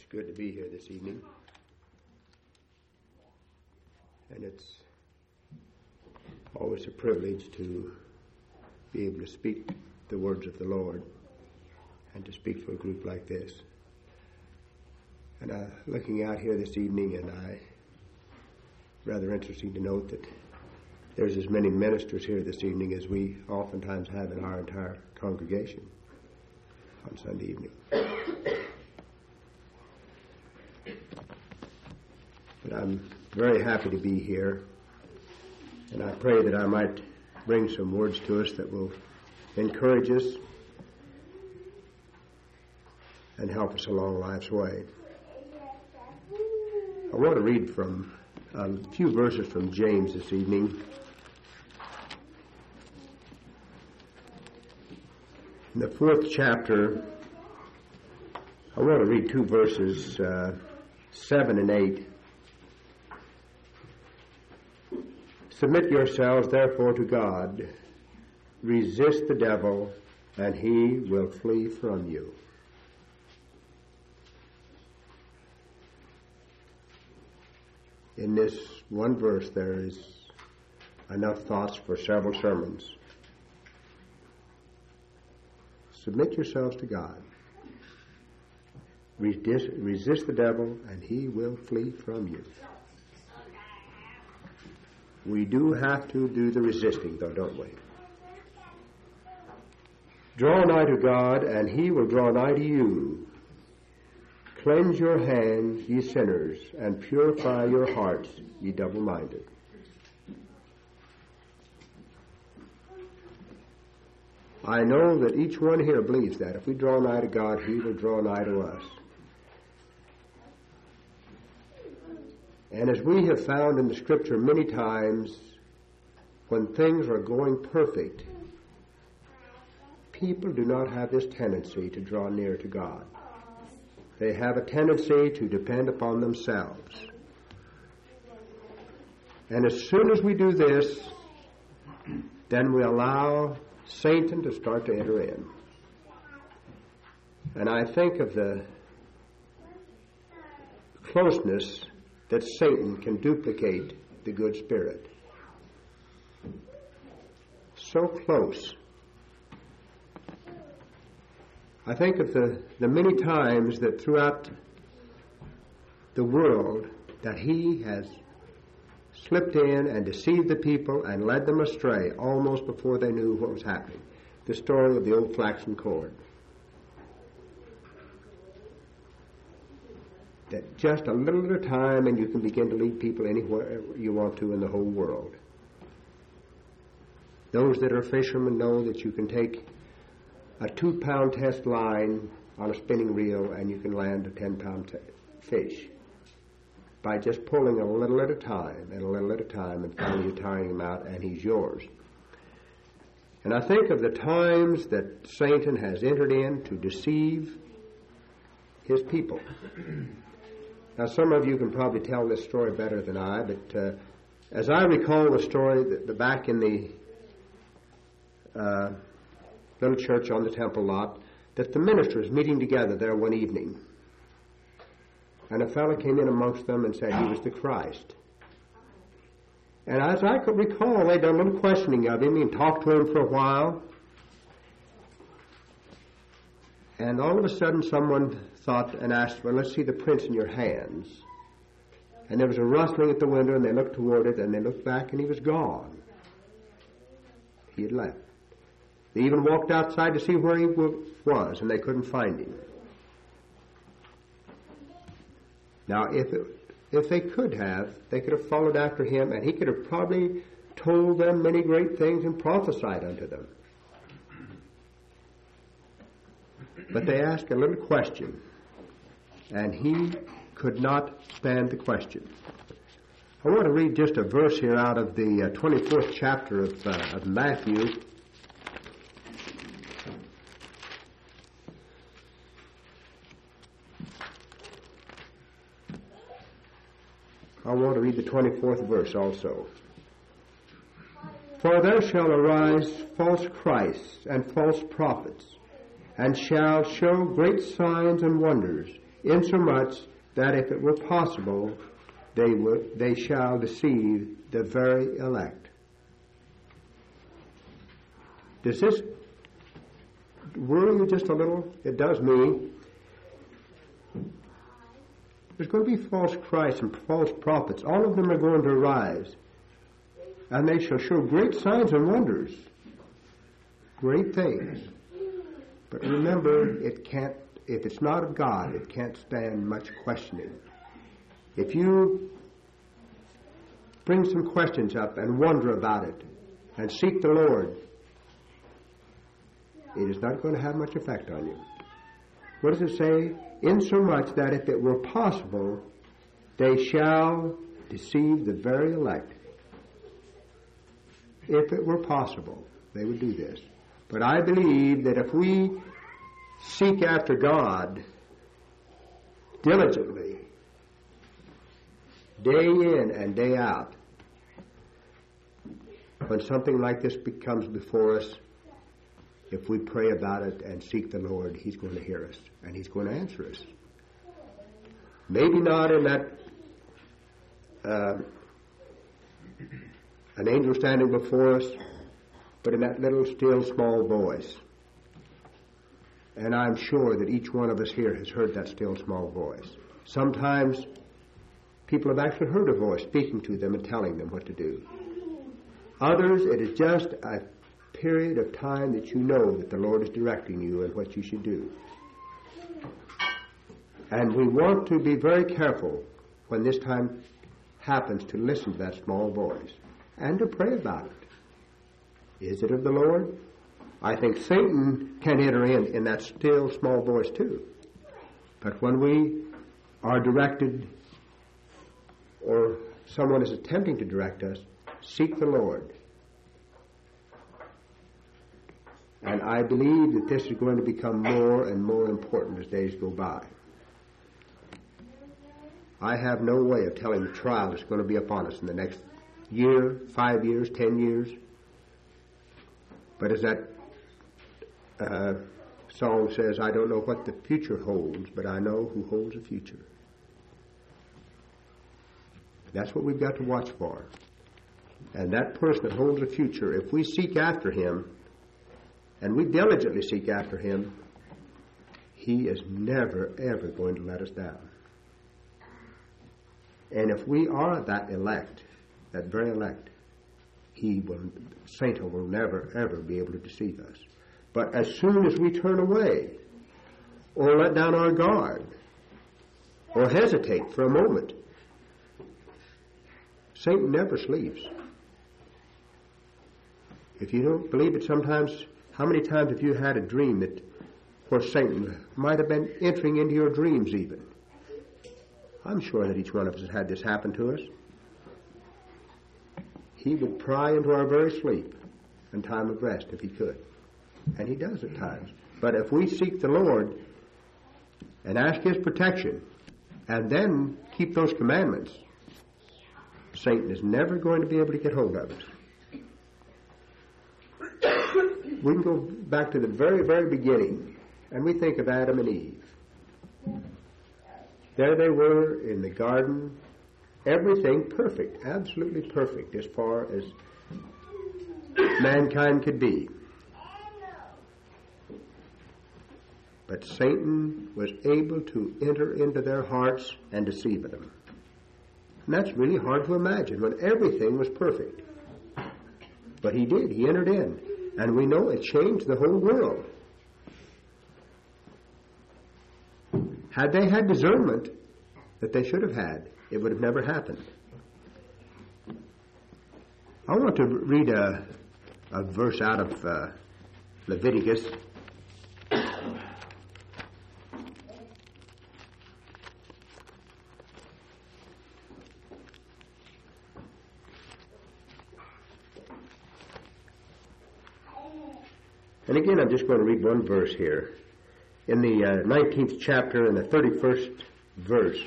good to be here this evening. And it's always a privilege to be able to speak the words of the Lord and to speak for a group like this. And looking out here this evening, and rather interesting to note that there's as many ministers here this evening as we oftentimes have in our entire congregation on Sunday evening. But I'm very happy to be here, and I pray that I might bring some words to us that will encourage us and help us along life's way. I want to read from a few verses from James this evening. In the 4th chapter, I want to read two verses, 7 and 8. Submit yourselves, therefore, to God. Resist the devil, and he will flee from you. In this one verse, there is enough thoughts for several sermons. Submit yourselves to God. Resist the devil, and he will flee from you. We do have to do the resisting, though, don't we? Draw nigh to God, and he will draw nigh to you. Cleanse your hands, ye sinners, and purify your hearts, ye double-minded. I know that each one here believes that. If we draw nigh to God, he will draw nigh to us. And as we have found in the Scripture many times, when things are going perfect, people do not have this tendency to draw near to God. They have a tendency to depend upon themselves. And as soon as we do this, then we allow Satan to start to enter in. And I think of the closeness that Satan can duplicate the good spirit. So close. I think of the many times that throughout the world that he has slipped in and deceived the people and led them astray almost before they knew what was happening. The story of the old flaxen cord. That just a little at a time and you can begin to lead people anywhere you want to in the whole world. Those that are fishermen know that you can take a 2-pound test line on a spinning reel and you can land a 10-pound fish by just pulling a little at a time and a little at a time, and finally you're tiring him out and he's yours. And I think of the times that Satan has entered in to deceive his people. Now, some of you can probably tell this story better than I, but as I recall the story, the back in the little church on the temple lot, that the ministers meeting together there one evening, and a fellow came in amongst them and said he was the Christ. And as I could recall, they'd done a little questioning of him and talked to him for a while. And all of a sudden someone thought and asked, well, let's see the prints in your hands. And there was a rustling at the window, and they looked toward it, and they looked back, and he was gone. He had left. They even walked outside to see where he was, and they couldn't find him. Now, if they could have, they could have followed after him, and he could have probably told them many great things and prophesied unto them. But they asked a little question, and he could not stand the question. I want to read just a verse here out of the 24th chapter of Matthew. I want to read the 24th verse also. For there shall arise false Christs and false prophets, and shall show great signs and wonders, insomuch that if it were possible, they shall deceive the very elect. Does this worry you just a little? It does me. There's going to be false Christs and false prophets. All of them are going to arise. And they shall show great signs and wonders. Great things. But remember, if it's not of God, it can't stand much questioning. If you bring some questions up and wonder about it and seek the Lord, it is not going to have much effect on you. What does it say? Insomuch that if it were possible, they shall deceive the very elect. If it were possible, they would do this. But I believe that if we seek after God diligently, day in and day out, when something like this becomes before us, if we pray about it and seek the Lord, He's going to hear us and He's going to answer us. Maybe not in that an angel standing before us, but in that little still small voice. And I'm sure that each one of us here has heard that still small voice. Sometimes people have actually heard a voice speaking to them and telling them what to do. Others, it is just a period of time that you know that the Lord is directing you and what you should do. And we want to be very careful when this time happens to listen to that small voice and to pray about it. Is it of the Lord? I think Satan can enter in that still small voice too. But when we are directed or someone is attempting to direct us, seek the Lord. And I believe that this is going to become more and more important as days go by. I have no way of telling the trial that's going to be upon us in the next year, 5 years, 10 years. But as that song says, I don't know what the future holds, but I know who holds the future. That's what we've got to watch for. And that person that holds the future, if we seek after him, and we diligently seek after him, he is never, ever going to let us down. And if we are that elect, that very elect, Satan will never, ever be able to deceive us. But as soon as we turn away, or let down our guard, or hesitate for a moment, Satan never sleeps. If you don't believe it sometimes, how many times have you had a dream that where Satan might have been entering into your dreams even? I'm sure that each one of us has had this happen to us. He would pry into our very sleep and time of rest if he could. And he does at times. But if we seek the Lord and ask his protection and then keep those commandments, Satan is never going to be able to get hold of us. We can go back to the very, very beginning, and we think of Adam and Eve. There they were in the garden, everything perfect, absolutely perfect as far as mankind could be. But Satan was able to enter into their hearts and deceive them. And that's really hard to imagine when everything was perfect. But he did. He entered in. And we know it changed the whole world. Had they had discernment that they should have had, it would have never happened. I want to read a verse out of Leviticus. And again, I'm just going to read one verse here. In the 19th chapter and the 31st verse.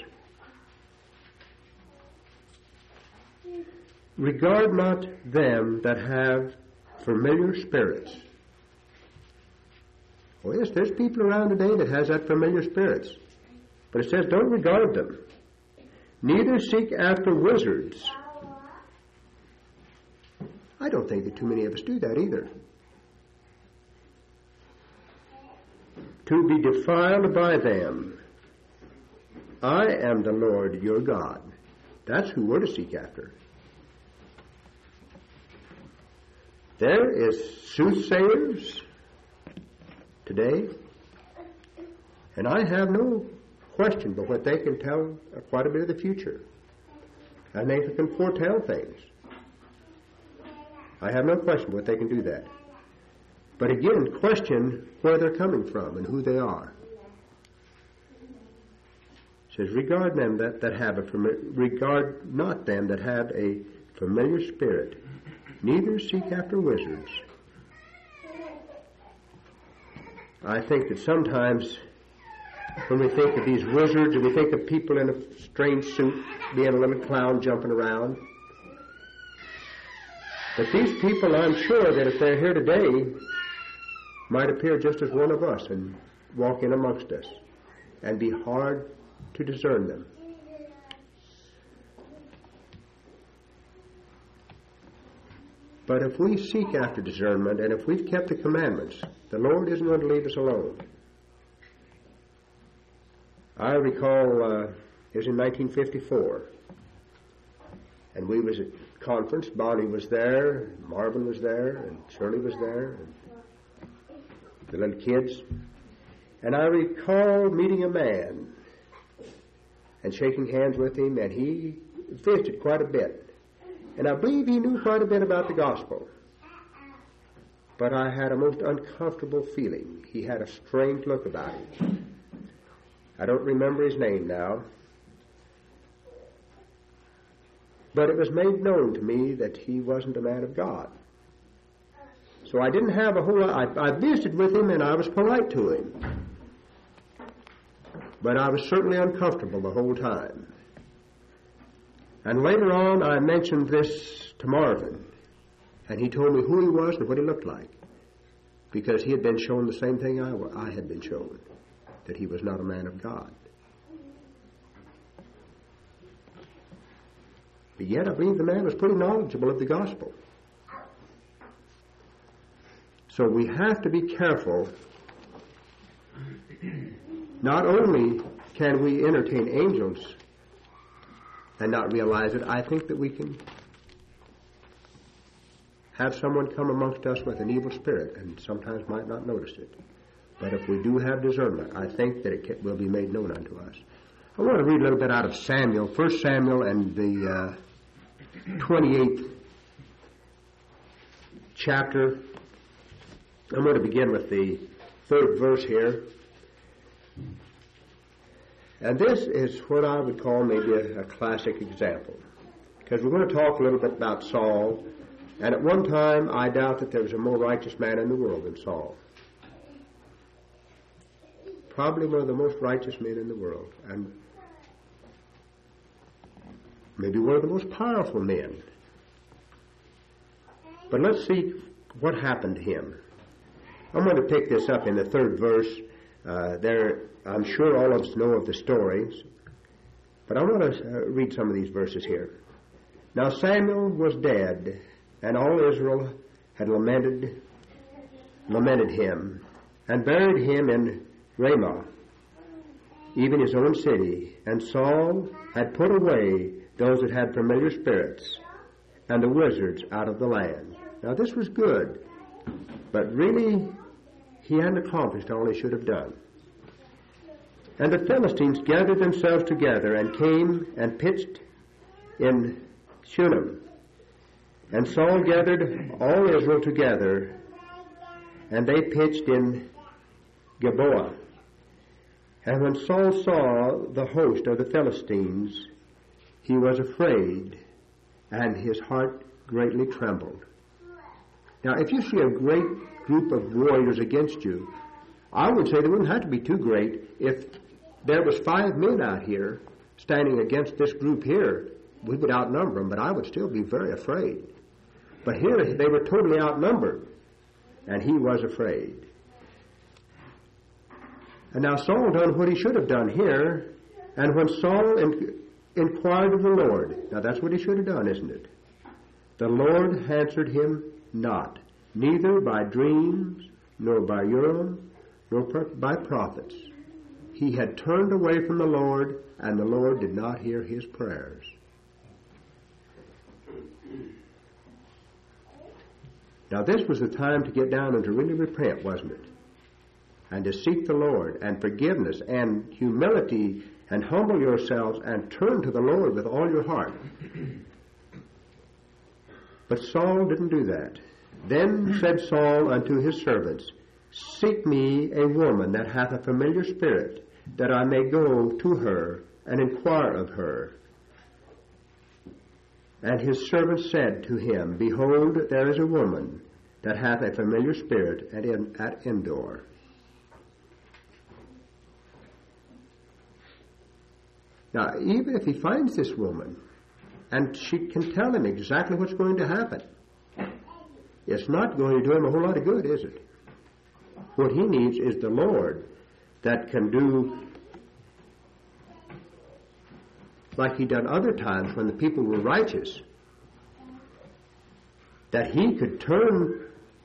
Regard not them that have familiar spirits. Oh yes, there's people around today that has that familiar spirits. But it says, don't regard them. Neither seek after wizards. I don't think that too many of us do that either. To be defiled by them. I am the Lord your God. That's who we're to seek after. There is soothsayers today, and I have no question but what they can tell quite a bit of the future. And they can foretell things. I have no question but they can do that. But again, question where they're coming from and who they are. It says, regard them that have regard not them that have a familiar spirit, neither seek after wizards. I think that sometimes when we think of these wizards and we think of people in a strange suit being a little clown jumping around, but these people, I'm sure that if they're here today, might appear just as one of us and walk in amongst us and be hard to discern them. But if we seek after discernment and if we've kept the commandments, the Lord isn't going to leave us alone. I recall it was in 1954, and we was at conference. Bonnie was there, Marvin was there, and Shirley was there, and the little kids. And I recall meeting a man and shaking hands with him, and he visited quite a bit. And I believe he knew quite a bit about the gospel. But I had a most uncomfortable feeling. He had a strange look about him. I don't remember his name now. But it was made known to me that he wasn't a man of God. So I didn't have a whole lot. I visited with him and I was polite to him. But I was certainly uncomfortable the whole time. And later on I mentioned this to Marvin. And he told me who he was and what he looked like. Because he had been shown the same thing I had been shown. That he was not a man of God. But yet I believe the man was pretty knowledgeable of the gospel. So we have to be careful. Not only can we entertain angels and not realize it, I think that we can have someone come amongst us with an evil spirit and sometimes might not notice it. But if we do have discernment, I think that it will be made known unto us. I want to read a little bit out of Samuel, 1 Samuel and the 28th chapter. I'm going to begin with the 3rd verse here. And this is what I would call maybe a classic example. Because we're going to talk a little bit about Saul. And at one time, I doubt that there was a more righteous man in the world than Saul. Probably one of the most righteous men in the world. And maybe one of the most powerful men. But let's see what happened to him. I'm going to pick this up in the 3rd verse. I'm sure all of us know of the stories, but I want to read some of these verses here. Now Samuel was dead, and all Israel had lamented him, and buried him in Ramah, even his own city. And Saul had put away those that had familiar spirits, and the wizards out of the land. Now this was good, but really he hadn't accomplished all he should have done. And the Philistines gathered themselves together and came and pitched in Shunem. And Saul gathered all Israel together, and they pitched in Gilboa. And when Saul saw the host of the Philistines, he was afraid, and his heart greatly trembled. Now, if you see a great group of warriors against you, I would say they wouldn't have to be too great. If there was 5 men out here standing against this group here, we would outnumber them, but I would still be very afraid. But here they were totally outnumbered, and he was afraid. And now Saul done what he should have done here. And when Saul inquired of the Lord, now that's what he should have done, isn't it? The Lord answered him not, neither by dreams, nor by Urim, nor by prophets. He had turned away from the Lord, and the Lord did not hear his prayers. Now this was the time to get down and to really repent, wasn't it? And to seek the Lord, and forgiveness, and humility, and humble yourselves, and turn to the Lord with all your heart. But Saul didn't do that. Then said Saul unto his servants, Seek me a woman that hath a familiar spirit, that I may go to her and inquire of her. And his servants said to him, Behold, there is a woman that hath a familiar spirit at Endor. Now, even if he finds this woman, and she can tell him exactly what's going to happen, it's not going to do him a whole lot of good, is it? What he needs is the Lord that can do like he done other times when the people were righteous, that he could turn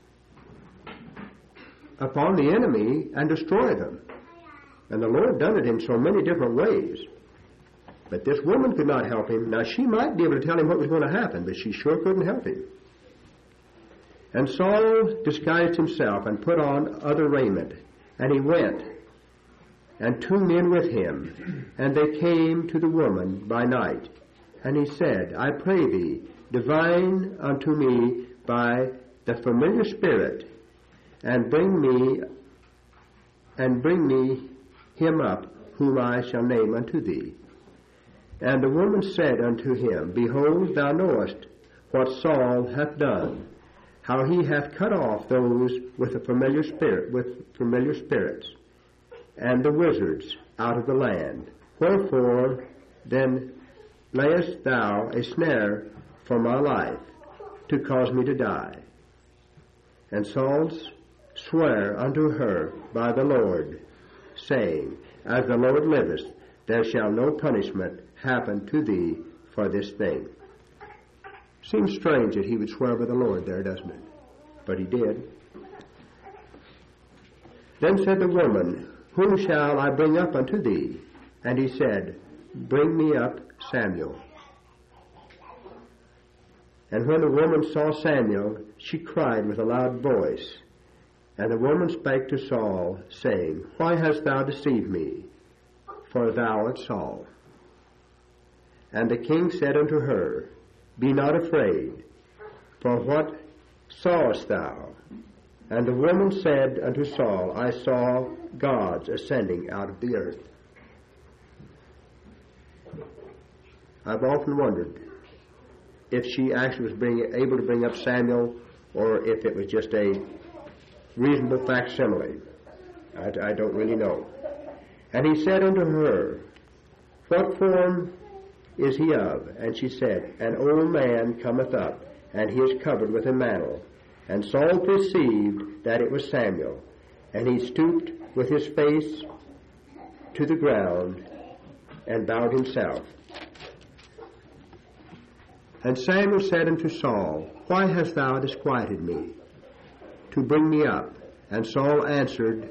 upon the enemy and destroy them. And the Lord done it in so many different ways. But this woman could not help him. Now, she might be able to tell him what was going to happen, but she sure couldn't help him. And Saul disguised himself and put on other raiment, and he went, and 2 men with him, and they came to the woman by night. And he said, I pray thee, divine unto me by the familiar spirit, and bring me him up, whom I shall name unto thee. And the woman said unto him, Behold, thou knowest what Saul hath done, how he hath cut off those with familiar spirits, and the wizards out of the land. Wherefore then layest thou a snare for my life, to cause me to die? And Saul sware unto her by the Lord, saying, As the Lord liveth, there shall no punishment happen to thee for this thing. Seems strange that he would swear by the Lord there, doesn't it? But he did. Then said the woman, Whom shall I bring up unto thee? And he said, Bring me up Samuel. And when the woman saw Samuel, she cried with a loud voice. And the woman spake to Saul, saying, Why hast thou deceived me? For thou art Saul. And the king said unto her, Be not afraid, for what sawest thou? And the woman said unto Saul, I saw gods ascending out of the earth. I've often wondered if she actually was able to bring up Samuel, or if it was just a reasonable facsimile. I don't really know. And he said unto her, What form is he of? And she said, An old man cometh up, and he is covered with a mantle. And Saul perceived that it was Samuel, and he stooped with his face to the ground and bowed himself. And Samuel said unto Saul, Why hast thou disquieted me, to bring me up? And Saul answered,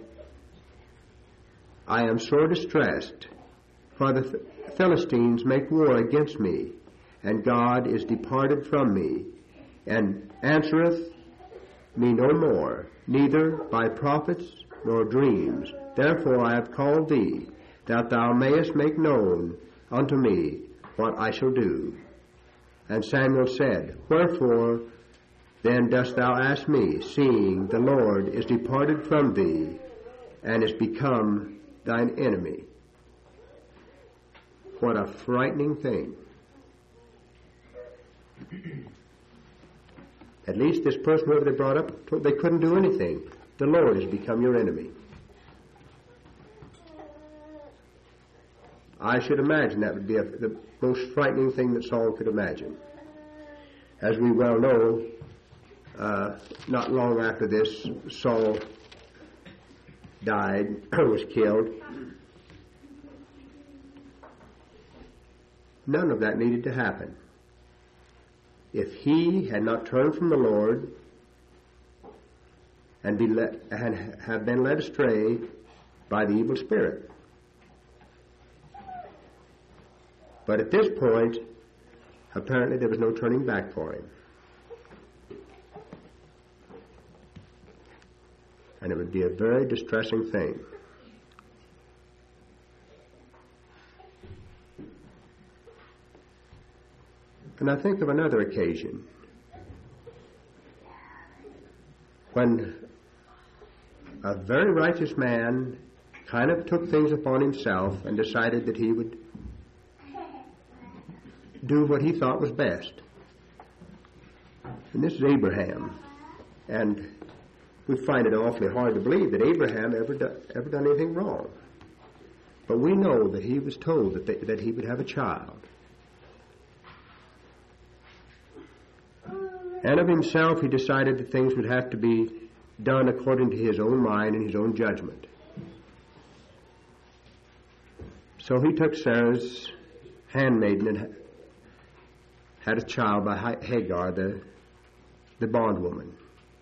I am sore distressed, for the Philistines make war against me, and God is departed from me, and answereth me no more, neither by prophets nor dreams. Therefore I have called thee, that thou mayest make known unto me what I shall do. And Samuel said, Wherefore then dost thou ask me, seeing the Lord is departed from thee, and is become thine enemy? What a frightening thing. At least this person whoever they brought up, they couldn't do anything. The Lord has become your enemy. I should imagine that would be the most frightening thing that Saul could imagine. As we well know, not long after this, Saul died, was killed. none of that needed to happen. If he had not turned from the Lord and have been led astray by the evil spirit. But at this point, apparently there was no turning back for him. And it would be a very distressing thing. And I think of another occasion when a very righteous man kind of took things upon himself and decided that he would do what he thought was best. And this is Abraham. And we find it awfully hard to believe that Abraham ever done anything wrong. But we know that he was told that he would have a child. And of himself, he decided that things would have to be done according to his own mind and his own judgment. So he took Sarah's handmaiden and had a child by Hagar, the bondwoman.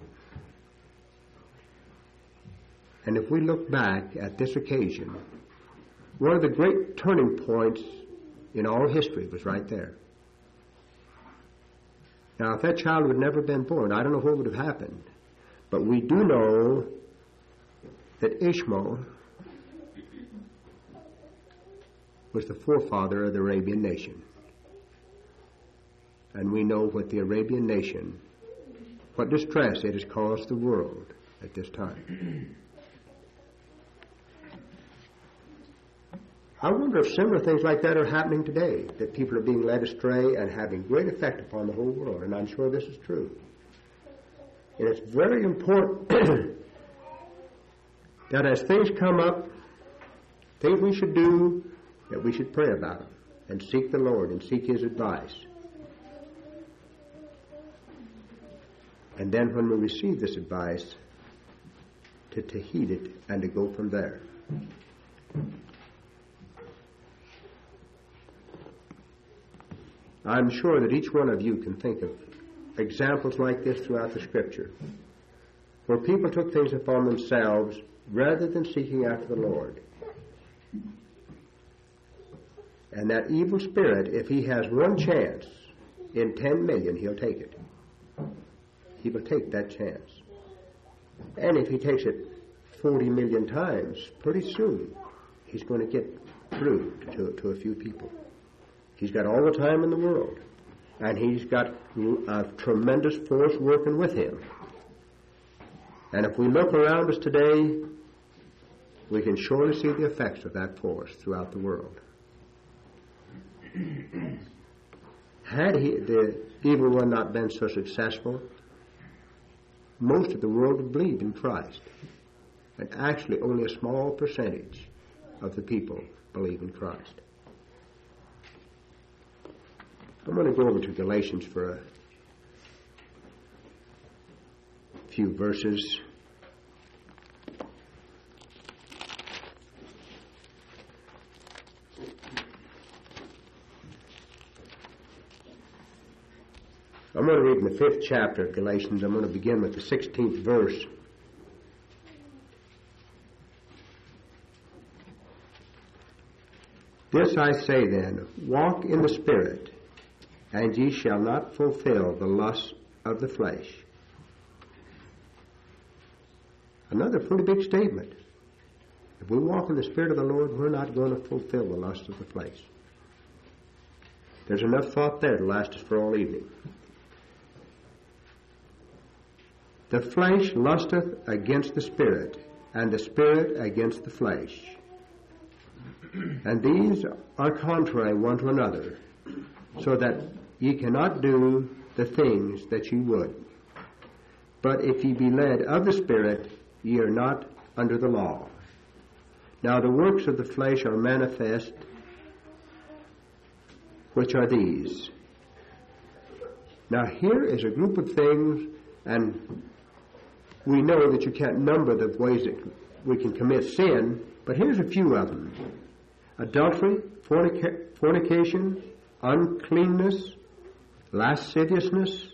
And if we look back at this occasion, one of the great turning points in all history was right there. Now, if that child had never been born, I don't know what would have happened. But we do know that Ishmael was the forefather of the Arabian nation. And we know what the Arabian nation, what distress it has caused the world at this time. I wonder if similar things like that are happening today, that people are being led astray and having great effect upon the whole world, and I'm sure this is true. And it's very important that as things come up, things we should do, that we should pray about them and seek the Lord and seek His advice. And then when we receive this advice, to heed it and to go from there. I'm sure that each one of you can think of examples like this throughout the Scripture, where people took things upon themselves rather than seeking after the Lord. And that evil spirit, if he has one chance in 10 million, he'll take it. He will take that chance. And if he takes it 40 million times, pretty soon he's going to get through to a few people. He's got all the time in the world, and he's got a tremendous force working with him. And if we look around us today, we can surely see the effects of that force throughout the world. Had the evil one not been so successful, most of the world would believe in Christ. And actually only a small percentage of the people believe in Christ. I'm going to go over to Galatians for a few verses. I'm going to read in the 5th chapter of Galatians. I'm going to begin with the 16th verse. This I say then, walk in the Spirit, and ye shall not fulfill the lusts of the flesh. Another pretty big statement. If we walk in the Spirit of the Lord, we're not going to fulfill the lusts of the flesh. There's enough thought there to last us for all evening. The flesh lusteth against the Spirit, and the Spirit against the flesh. And these are contrary one to another, so that ye cannot do the things that ye would. But if ye be led of the Spirit, ye are not under the law. Now the works of the flesh are manifest, which are these. Now here is a group of things, and we know that you can't number the ways that we can commit sin, but here's a few of them. Adultery, fornication, uncleanness, lasciviousness.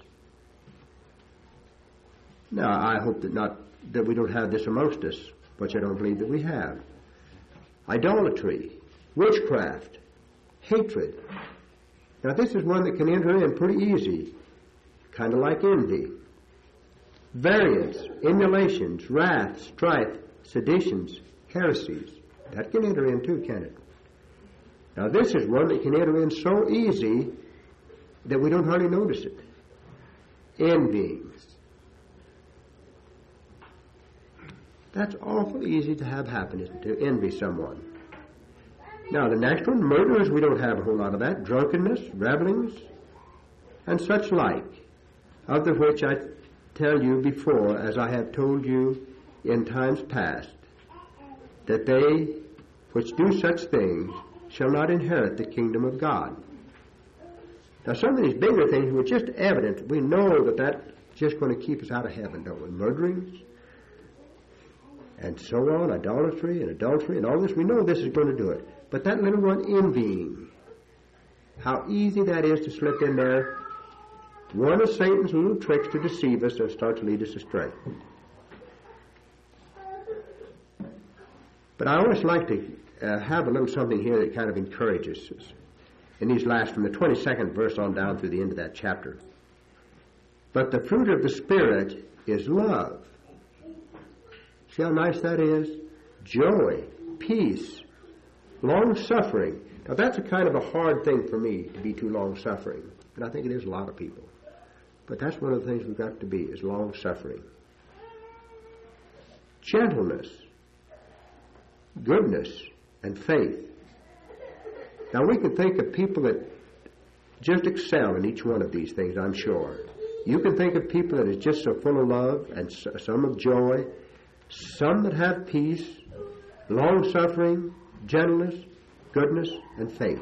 Now, I hope that we don't have this amongst us, which I don't believe that we have. Idolatry, witchcraft, hatred. Now, this is one that can enter in pretty easy, kind of like envy. Variance, emulations, wrath, strife, seditions, heresies. That can enter in too, can it? Now, this is one that can enter in so easy that we don't hardly notice it. Envyings. That's awful easy to have happen, isn't it? To envy someone. Now, the next one, murders, we don't have a whole lot of that. Drunkenness, revelings, and such like, of the which I tell you before, as I have told you in times past, that they which do such things shall not inherit the kingdom of God. Now, some of these bigger things were just evident. We know that that's just going to keep us out of heaven, don't we? Murderings, and so on, idolatry and adultery and all this. We know this is going to do it. But that little one, envying, how easy that is to slip in there. One of Satan's little tricks to deceive us and start to lead us astray. But I always like to have a little something here that kind of encourages us. In these last, from the 22nd verse on down through the end of that chapter. But the fruit of the Spirit is love. See how nice that is? Joy, peace, long-suffering. Now, that's a kind of a hard thing for me, to be too long-suffering. And I think it is a lot of people. But that's one of the things we've got to be, is long-suffering. Gentleness, goodness, and faith. Now, we can think of people that just excel in each one of these things, I'm sure. You can think of people that are just so full of love, and some of joy, some that have peace, long-suffering, gentleness, goodness, and faith.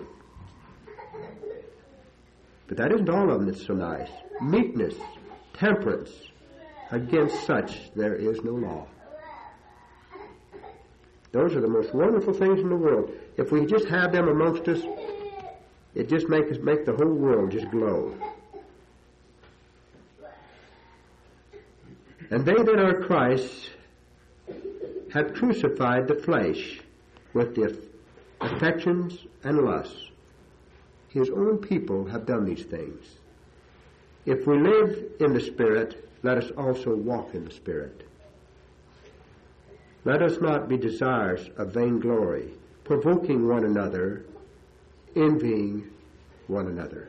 But that isn't all of them that's so nice. Meekness, temperance. Against such there is no law. Those are the most wonderful things in the world. If we just have them amongst us, it just make the whole world just glow. And they that are Christ have crucified the flesh with the affections and lusts. His own people have done these things. If we live in the Spirit, let us also walk in the Spirit. Let us not be desirous of vainglory, provoking one another, envying one another.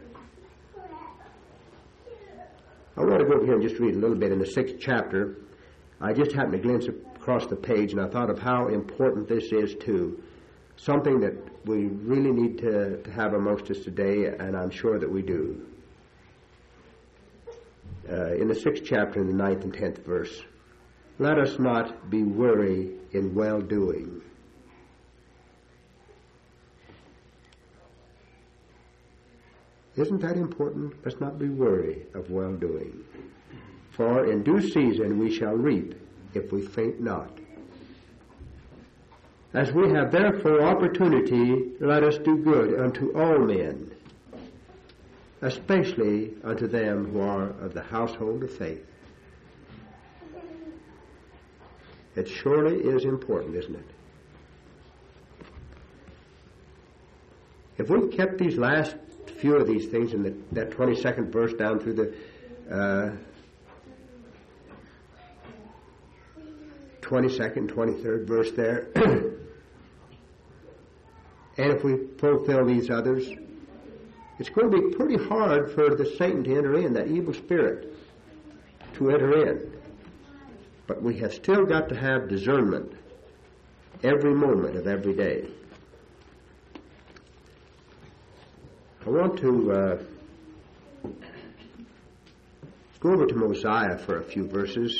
I want to go over here and just read a little bit in the 6th chapter. I just happened to glance across the page, and I thought of how important this is too. Something that we really need to have amongst us today, and I'm sure that we do. In the 6th chapter, in the 9th and 10th verse, let us not be weary in well-doing. Isn't that important? Let's not be weary of well-doing. For in due season we shall reap if we faint not. As we have therefore opportunity, let us do good unto all men, especially unto them who are of the household of faith. It surely is important, isn't it? If we kept these last few of these things in that 22nd verse down through the 22nd, 23rd verse there, and if we fulfill these others, it's going to be pretty hard for the Satan to enter in, that evil spirit to enter in. But we have still got to have discernment every moment of every day. I want to go over to Mosiah for a few verses.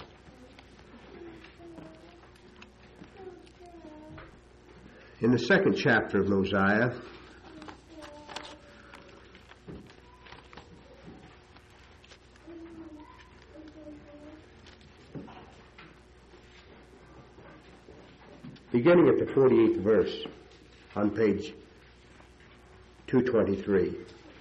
In the 2nd chapter of Mosiah, beginning at the 48th verse on page 2:23.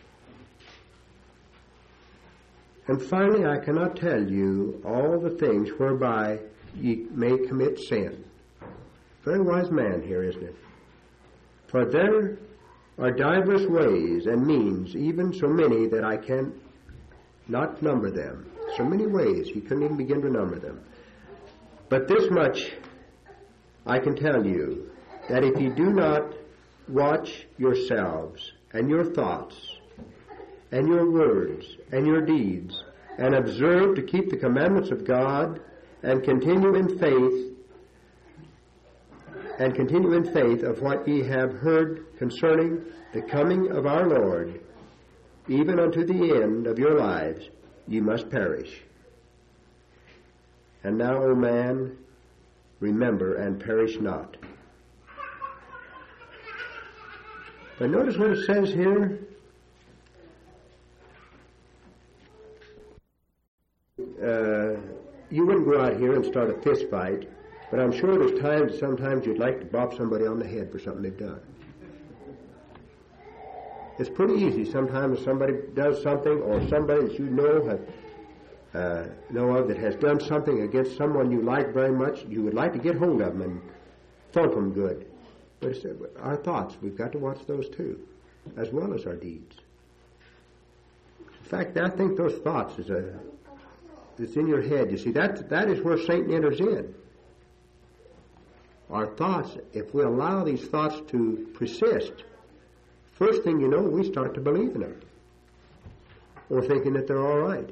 And finally, I cannot tell you all the things whereby ye may commit sin. Very wise man here, isn't it? For there are divers ways and means, even so many that I can not number them. So many ways, he couldn't even begin to number them. But this much I can tell you, that if you do not watch yourselves and your thoughts and your words and your deeds, and observe to keep the commandments of God, and continue in faith of what ye have heard concerning the coming of our Lord, even unto the end of your lives, ye must perish. And now, O man, remember and perish not. But notice what it says here. You wouldn't go out here and start a fist fight, but I'm sure there's times, sometimes you'd like to bop somebody on the head for something they've done. It's pretty easy. Sometimes somebody does something, or somebody that you know of that has done something against someone you like very much, you would like to get hold of them and thump them good. But it's our thoughts, we've got to watch those too, as well as our deeds. In fact, I think those thoughts it's in your head. You see, that is where Satan enters in. Our thoughts, if we allow these thoughts to persist, first thing you know, we start to believe in them, or thinking that they're all right.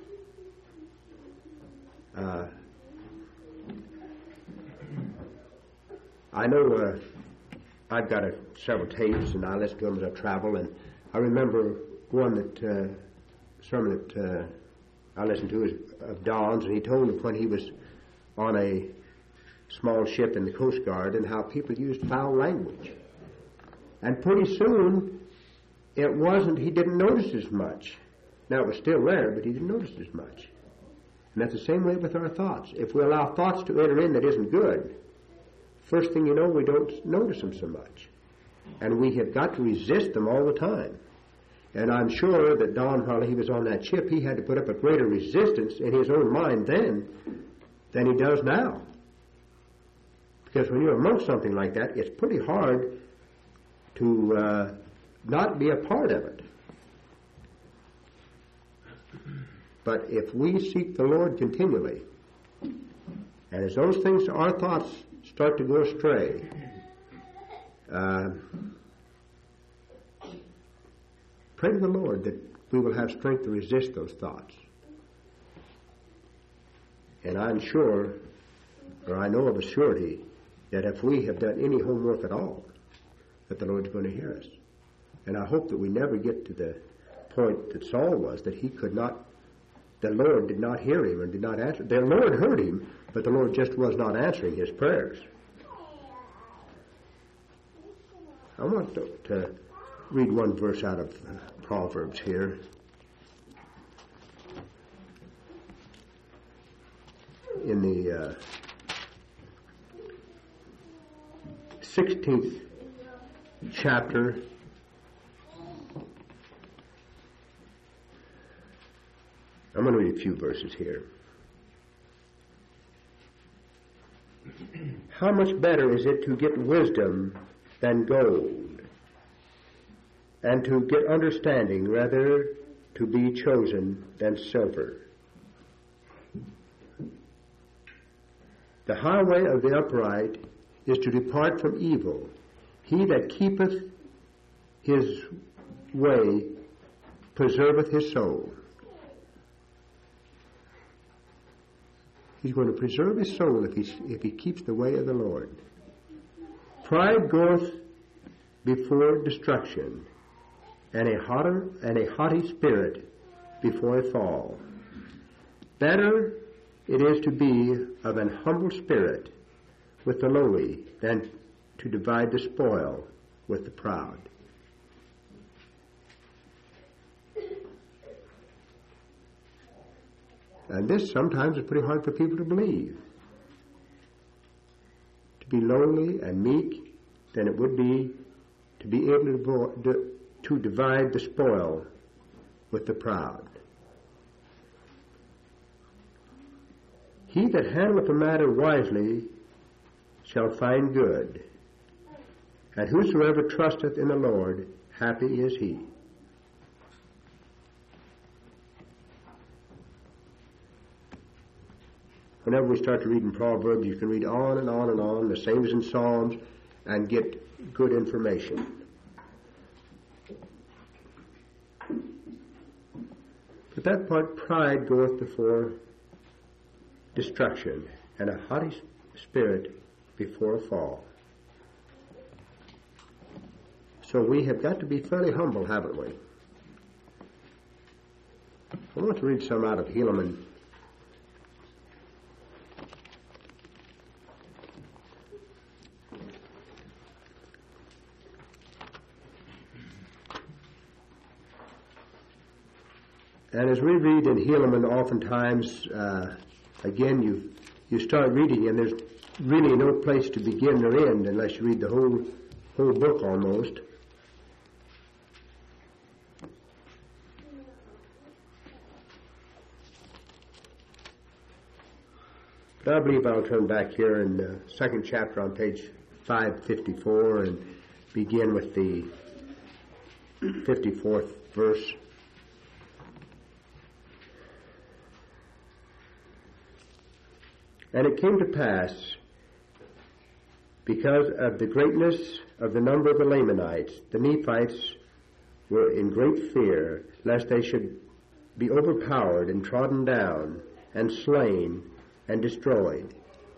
I know I've got several tapes, and I listen to them as I travel, and I remember one sermon that I listened to is of Don's, and he told me when he was on a small ship in the Coast Guard and how people used foul language. And pretty soon, he didn't notice as much. Now, it was still there, but he didn't notice as much. And that's the same way with our thoughts. If we allow thoughts to enter in that isn't good, first thing you know, we don't notice them so much. And we have got to resist them all the time. And I'm sure that Don, while he was on that ship, he had to put up a greater resistance in his own mind then than he does now. Because when you're amongst something like that, it's pretty hard to not be a part of it. But if we seek the Lord continually, and as those things, our thoughts start to go astray, pray to the Lord that we will have strength to resist those thoughts. And I'm sure, or I know of a surety, that if we have done any homework at all, that the Lord's going to hear us. And I hope that we never get to the point that Saul was, that the Lord did not hear him and did not answer. The Lord heard him, but the Lord just was not answering his prayers. I want to read one verse out of Proverbs here. In the 16th chapter, I'm going to read a few verses here. How much better is it to get wisdom than gold, and to get understanding rather to be chosen than silver? The highway of the upright is to depart from evil. He that keepeth his way preserveth his soul. He's going to preserve his soul if he keeps the way of the Lord. Pride goeth before destruction, and a haughty spirit before a fall. Better it is to be of an humble spirit with the lowly than to divide the spoil with the proud. And this sometimes is pretty hard for people to believe. To be lowly and meek than it would be to be able to divide the spoil with the proud. He that handleth a matter wisely shall find good, and whosoever trusteth in the Lord, happy is he. Whenever we start to read in Proverbs, you can read on and on and on, the same as in Psalms, and get good information. But that part, pride goeth before destruction, and a haughty spirit before a fall. So we have got to be fairly humble, haven't we? I want to read some out of Helaman. And as we read in Helaman, oftentimes, again, you start reading, and there's really no place to begin or end unless you read the whole book almost. But I believe I'll turn back here in the second chapter on page 554 and begin with the 54th verse. And it came to pass, because of the greatness of the number of the Lamanites, the Nephites were in great fear, lest they should be overpowered and trodden down and slain and destroyed.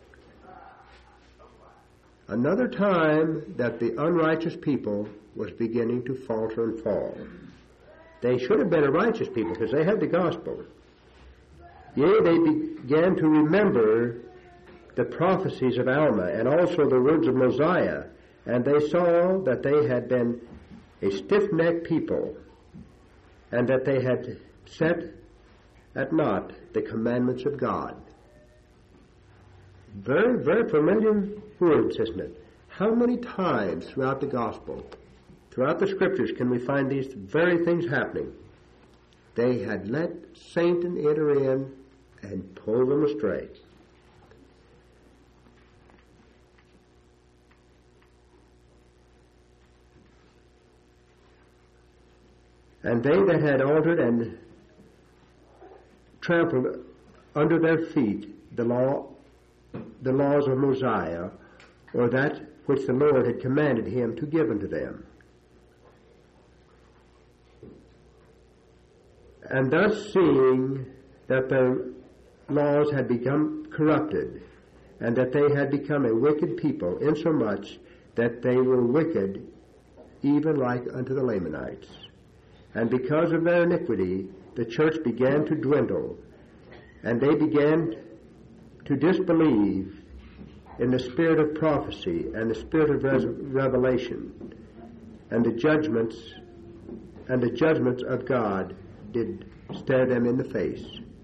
Another time that the unrighteous people was beginning to falter and fall. They should have been a righteous people because they had the gospel. Yea, they began to remember the prophecies of Alma and also the words of Mosiah, and they saw that they had been a stiff-necked people and that they had set at naught the commandments of God. Very, very familiar words, isn't it? How many times throughout the gospel, throughout the scriptures, can we find these very things happening? They had let Satan enter in and pull them astray. And they that had altered and trampled under their feet the laws of Mosiah, or that which the Lord had commanded him to give unto them. And thus seeing that their laws had become corrupted, and that they had become a wicked people, insomuch that they were wicked even like unto the Lamanites. And because of their iniquity, the church began to dwindle, and they began to disbelieve in the spirit of prophecy and the spirit of revelation, and the judgments of God did stare them in the face.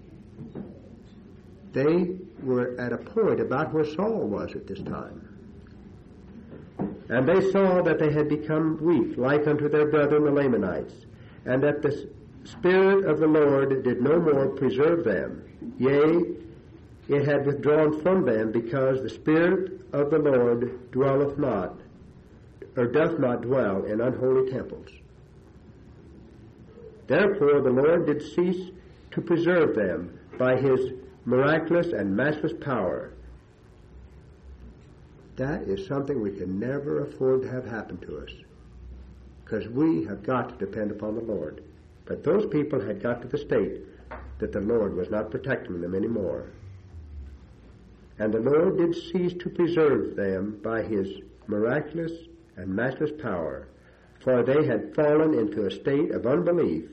They were at a point about where Saul was at this time. And they saw that they had become weak, like unto their brethren the Lamanites, and that the Spirit of the Lord did no more preserve them. Yea, it had withdrawn from them, because the Spirit of the Lord dwelleth not, or doth not dwell in unholy temples. Therefore the Lord did cease to preserve them by his miraculous and matchless power. That is something we can never afford to have happen to us, because we have got to depend upon the Lord. But those people had got to the state that the Lord was not protecting them anymore. And the Lord did cease to preserve them by his miraculous and matchless power, for they had fallen into a state of unbelief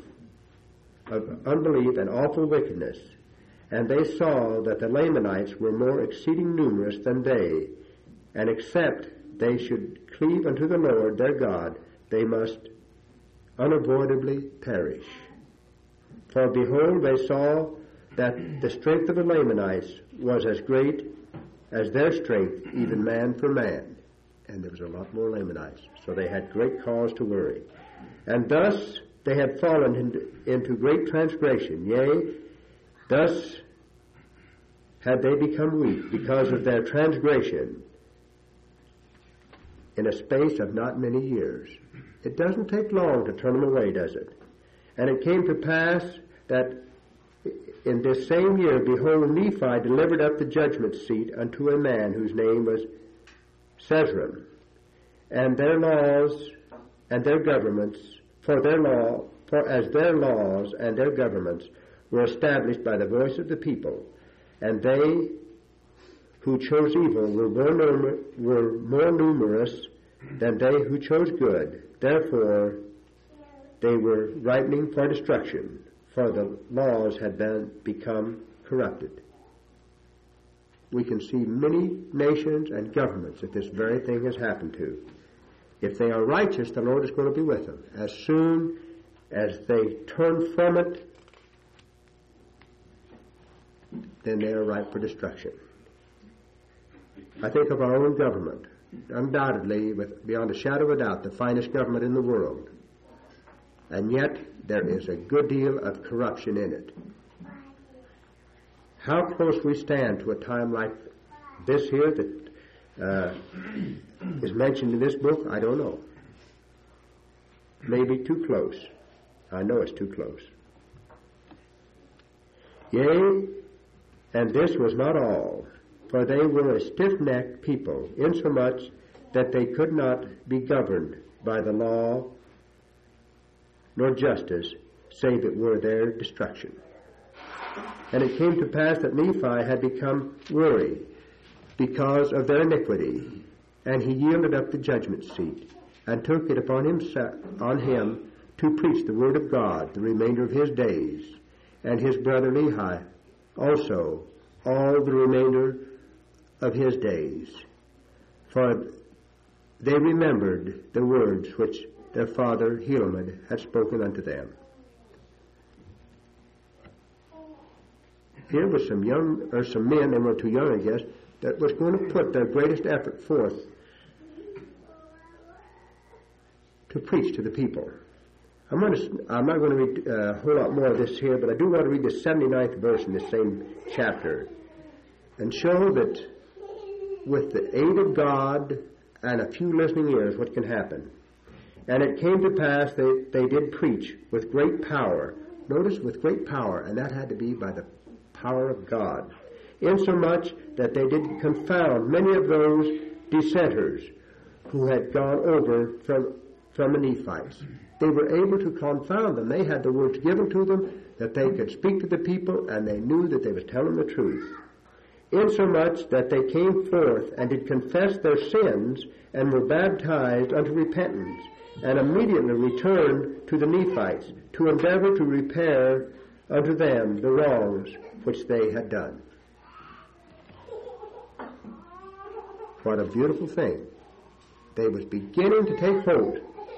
and awful wickedness. And they saw that the Lamanites were more exceeding numerous than they, and except they should cleave unto the Lord their God, they must unavoidably perish. For behold, they saw that the strength of the Lamanites was as great as their strength, even man for man. And there was a lot more Lamanites, so they had great cause to worry. And thus they had fallen into great transgression. Yea, thus had they become weak because of their transgression in a space of not many years. It doesn't take long to turn them away, does it? And it came to pass that in this same year, behold, Nephi delivered up the judgment seat unto a man whose name was Sezram, and their laws and their governments, for as their laws and their governments were established by the voice of the people, and they who chose evil were more numerous than they who chose good. Therefore, they were ripening for destruction, for the laws had become corrupted. We can see many nations and governments that this very thing has happened to. If they are righteous, the Lord is going to be with them. As soon as they turn from it, then they are ripe for destruction. I think of our own government, undoubtedly, beyond a shadow of a doubt, the finest government in the world. And yet, there is a good deal of corruption in it. How close we stand to a time like this here that is mentioned in this book, I don't know. Maybe too close. I know it's too close. Yea, and this was not all, for they were a stiff-necked people, insomuch that they could not be governed by the law nor justice, save it were their destruction. And it came to pass that Nephi had become weary because of their iniquity, and he yielded up the judgment seat, and took it upon him to preach the word of God the remainder of his days, and his brother Lehi also all the remainder of his days. For they remembered the words which their father Helaman had spoken unto them. Here was some men, they were too young, I guess, that was going to put their greatest effort forth to preach to the people. I'm not going to read a whole lot more of this here, but I do want to read the 79th verse in this same chapter and show that with the aid of God and a few listening ears, what can happen. And it came to pass they did preach with great power. Notice, with great power, and that had to be by the power of God, insomuch that they did confound many of those dissenters who had gone over from the Nephites. They were able to confound them. They had the words given to them that they could speak to the people, and they knew that they was telling the truth. Insomuch that they came forth and did confess their sins and were baptized unto repentance, and immediately returned to the Nephites to endeavor to repair unto them the wrongs which they had done. What a beautiful thing. They was beginning to take hold.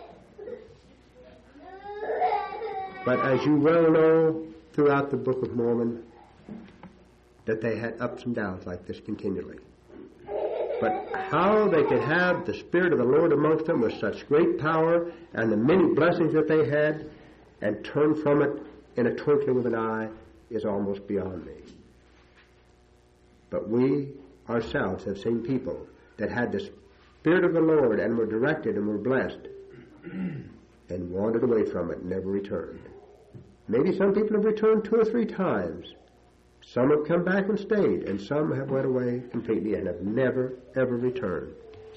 But as you well know, throughout the Book of Mormon, that they had ups and downs like this continually. But how they could have the Spirit of the Lord amongst them with such great power and the many blessings that they had and turn from it in a twinkling of an eye is almost beyond me. But we ourselves have seen people that had the Spirit of the Lord and were directed and were blessed and wandered away from it and never returned. Maybe some people have returned 2 or 3 times. Some have come back and stayed, and some have went away completely and have never, ever returned.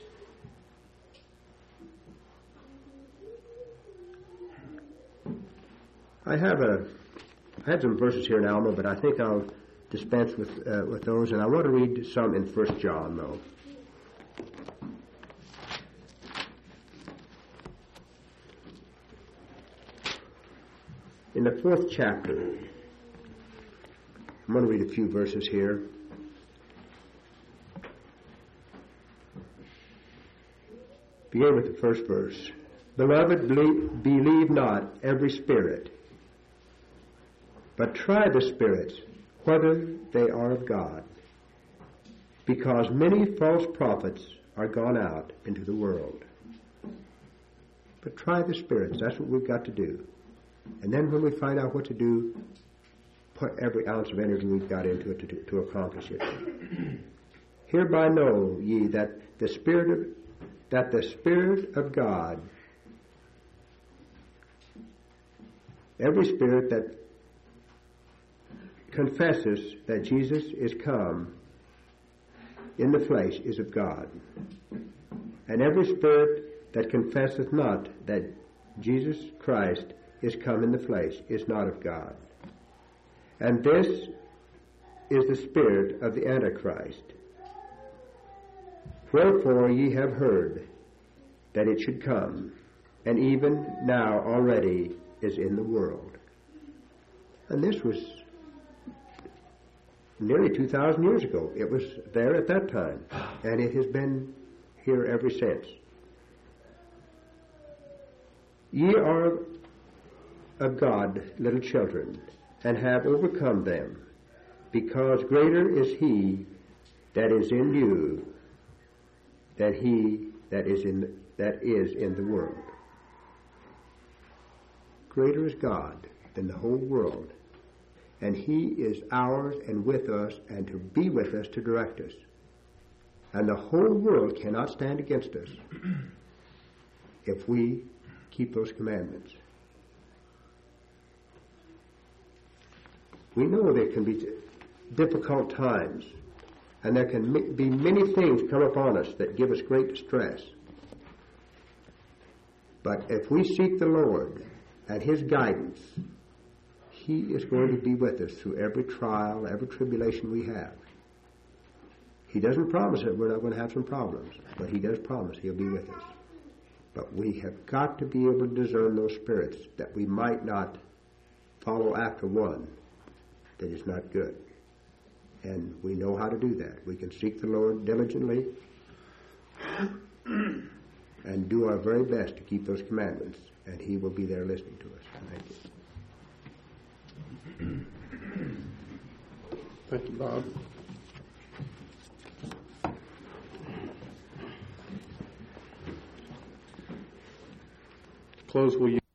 I had some verses here in Alma, but I think I'll dispense with those, and I want to read some in 1 John, though. In the 4th chapter, I'm going to read a few verses here. Begin with the first verse. Beloved, believe not every spirit, but try the spirits, whether they are of God, because many false prophets are gone out into the world. But try the spirits. That's what we've got to do. And then when we find out what to do, put every ounce of energy we've got into it to accomplish it. Hereby know ye that the Spirit of God, every spirit that confesses that Jesus is come in the flesh is of God. And every spirit that confesseth not that Jesus Christ is come in the flesh is not of God. And this is the spirit of the Antichrist. Wherefore ye have heard that it should come, and even now already is in the world. And this was nearly 2,000 years ago. It was there at that time, and it has been here ever since. Ye are of God, little children, and have overcome them, because greater is he that is in you than he that is in the world. Greater is God than the whole world, and he is ours and with us and to be with us to direct us. And the whole world cannot stand against us if we keep those commandments. We know there can be difficult times, and there can be many things come upon us that give us great distress. But if we seek the Lord and his guidance, he is going to be with us through every trial, every tribulation we have. He doesn't promise that we're not going to have some problems, but he does promise he'll be with us. But we have got to be able to discern those spirits, that we might not follow after one that is not good. And we know how to do that. We can seek the Lord diligently and do our very best to keep those commandments, and he will be there listening to us. Thank you. Thank you, Bob. Close, will you?